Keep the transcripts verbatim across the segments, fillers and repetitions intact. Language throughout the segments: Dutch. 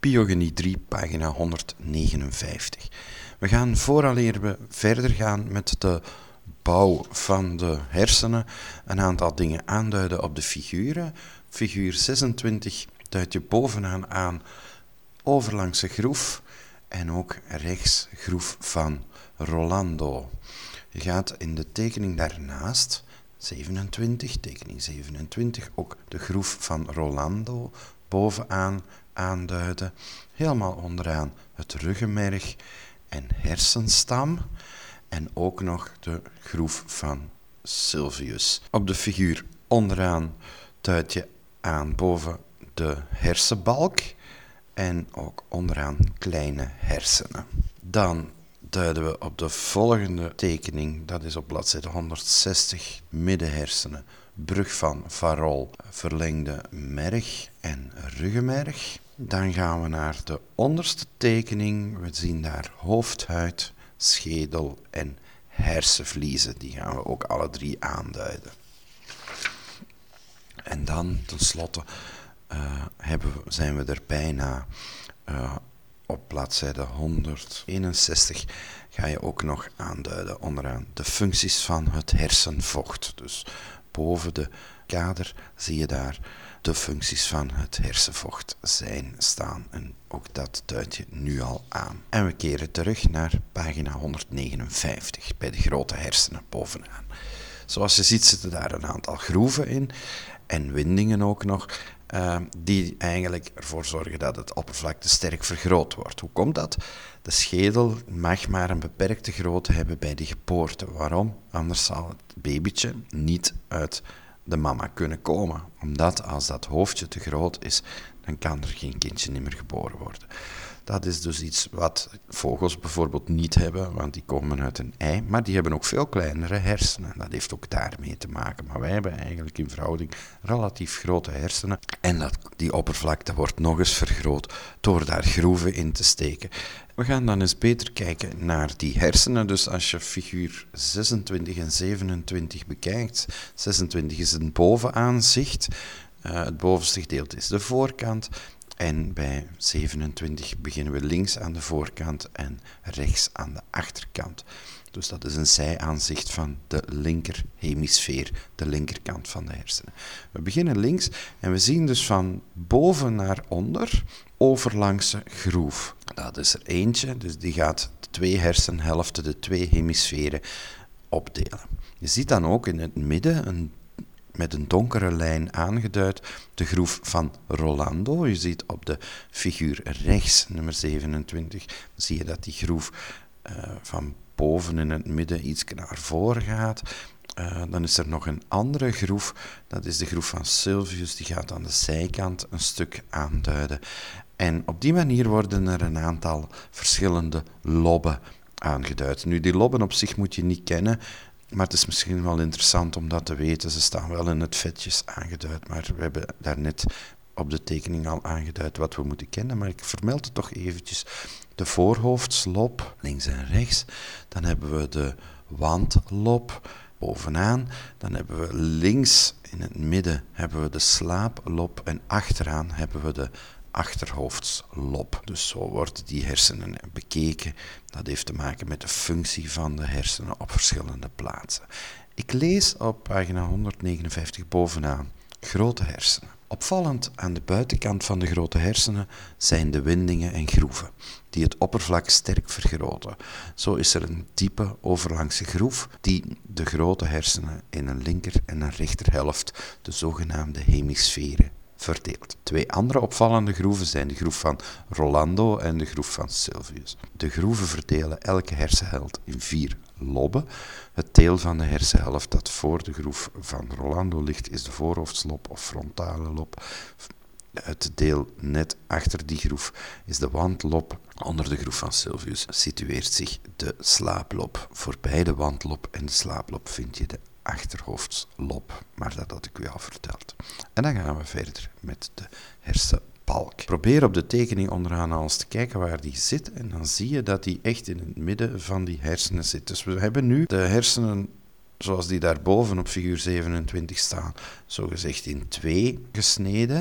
Biogenie drie, pagina honderdnegenenvijftig. We gaan vooraleer we verder gaan met de bouw van de hersenen een aantal dingen aanduiden op de figuren. Figuur zesentwintig duidt je bovenaan aan overlangse groef en ook rechts groef van Rolando. Je gaat in de tekening daarnaast, zevenentwintig, tekening zevenentwintig, ook de groef van Rolando bovenaan aanduiden. Helemaal onderaan het ruggenmerg en hersenstam en ook nog de groef van Sylvius. Op de figuur onderaan duid je aan boven de hersenbalk en ook onderaan kleine hersenen. Dan duiden we op de volgende tekening, dat is op bladzijde honderdzestig, middenhersenen, brug van Varol, verlengde merg en ruggenmerg. Dan gaan we naar de onderste tekening. We zien daar hoofdhuid, schedel en hersenvliezen. Die gaan we ook alle drie aanduiden. En dan tenslotte uh, hebben we, zijn we er bijna. Uh, op bladzijde honderdeenenzestig ga je ook nog aanduiden onderaan de functies van het hersenvocht. Dus boven de kader zie je daar de functies van het hersenvocht zijn staan. En ook dat duid je nu al aan. En we keren terug naar pagina honderdnegenenvijftig, bij de grote hersenen bovenaan. Zoals je ziet zitten daar een aantal groeven in en windingen ook nog, uh, die eigenlijk ervoor zorgen dat het oppervlakte sterk vergroot wordt. Hoe komt dat? De schedel mag maar een beperkte grootte hebben bij de geboorte. Waarom? Anders zal het babytje niet uit de mama kunnen komen. Omdat als dat hoofdje te groot is, dan kan er geen kindje meer geboren worden. Dat is dus iets wat vogels bijvoorbeeld niet hebben, want die komen uit een ei, maar die hebben ook veel kleinere hersenen. Dat heeft ook daarmee te maken. Maar wij hebben eigenlijk in verhouding relatief grote hersenen en dat, die oppervlakte wordt nog eens vergroot door daar groeven in te steken. We gaan dan eens beter kijken naar die hersenen. Dus als je figuur zesentwintig en zevenentwintig bekijkt, zesentwintig is een bovenaanzicht, uh, het bovenste gedeelte is de voorkant. En bij zevenentwintig beginnen we links aan de voorkant en rechts aan de achterkant. Dus dat is een zijaanzicht van de linker hemisfeer, de linkerkant van de hersenen. We beginnen links en we zien dus van boven naar onder overlangse groef. Dat is er eentje, dus die gaat de twee hersenhelften, de twee hemisferen opdelen. Je ziet dan ook in het midden een met een donkere lijn aangeduid, de groef van Rolando. Je ziet op de figuur rechts, nummer zevenentwintig, zie je dat die groef uh, van boven in het midden iets naar voren gaat. Uh, dan is er nog een andere groef, dat is de groef van Sylvius, die gaat aan de zijkant een stuk aanduiden. En op die manier worden er een aantal verschillende lobben aangeduid. Nu, die lobben op zich moet je niet kennen, maar het is misschien wel interessant om dat te weten. Ze staan wel in het vetjes aangeduid, maar we hebben daarnet op de tekening al aangeduid wat we moeten kennen. Maar ik vermeld het toch eventjes. De voorhoofdslob, links en rechts. Dan hebben we de wandlob bovenaan. Dan hebben we links in het midden hebben we de slaaplob en achteraan hebben we de achterhoofdslob. Dus zo worden die hersenen bekeken. Dat heeft te maken met de functie van de hersenen op verschillende plaatsen. Ik lees op pagina honderdnegenenvijftig bovenaan grote hersenen. Opvallend aan de buitenkant van de grote hersenen zijn de windingen en groeven, die het oppervlak sterk vergroten. Zo is er een diepe overlangse groef die de grote hersenen in een linker en een rechterhelft, de zogenaamde hemisferen, verdeeld. Twee andere opvallende groeven zijn de groef van Rolando en de groef van Sylvius. De groeven verdelen elke hersenhelft in vier lobben. Het deel van de hersenhelft dat voor de groef van Rolando ligt is de voorhoofdslob of frontale lob. Het deel net achter die groef is de wandlob. Onder de groef van Sylvius situeert zich de slaaplob. Voorbij de wandlob en de slaaplob vind je de achterhoofdslob, maar dat had ik u al verteld. En dan gaan we verder met de hersenbalk. Probeer op de tekening onderaan al eens te kijken waar die zit en dan zie je dat die echt in het midden van die hersenen zit. Dus we hebben nu de hersenen zoals die daarboven op figuur zevenentwintig staan, zogezegd in twee gesneden.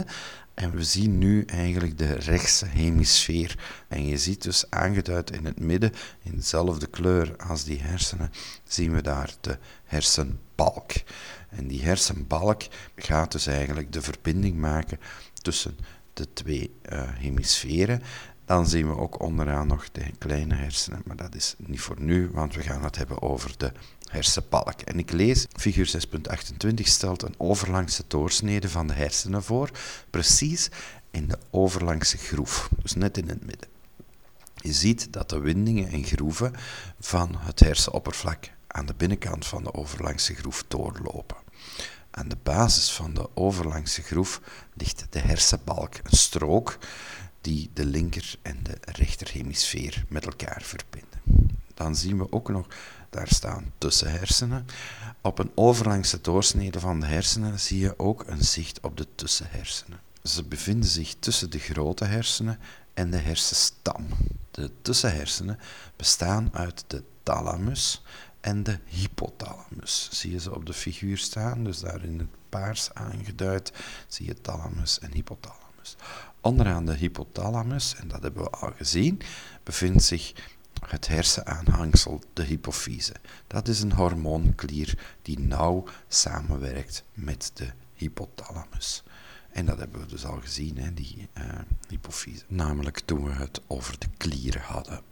En we zien nu eigenlijk de rechtse hemisfeer. En je ziet dus aangeduid in het midden, in dezelfde kleur als die hersenen, zien we daar de hersenbalk. En die hersenbalk gaat dus eigenlijk de verbinding maken tussen de twee uh, hemisferen. Dan zien we ook onderaan nog de kleine hersenen, maar dat is niet voor nu, want we gaan het hebben over de hersenbalk. En ik lees, figuur zes punt achtentwintig stelt een overlangse doorsnede van de hersenen voor, precies in de overlangse groef, dus net in het midden. Je ziet dat de windingen en groeven van het hersenoppervlak aan de binnenkant van de overlangse groef doorlopen. Aan de basis van de overlangse groef ligt de hersenbalk, een strook die de linker en de rechterhemisfeer met elkaar verbinden. Dan zien we ook nog, daar staan tussenhersenen. Op een overlangse doorsnede van de hersenen zie je ook een zicht op de tussenhersenen. Ze bevinden zich tussen de grote hersenen en de hersenstam. De tussenhersenen bestaan uit de thalamus en de hypothalamus. Zie je ze op de figuur staan, dus daar in het paars aangeduid, zie je thalamus en hypothalamus. Onderaan de hypothalamus, en dat hebben we al gezien, bevindt zich het hersenaanhangsel, de hypofyse. Dat is een hormoonklier die nauw samenwerkt met de hypothalamus. En dat hebben we dus al gezien, hè, die uh, hypofyse. Namelijk toen we het over de klieren hadden.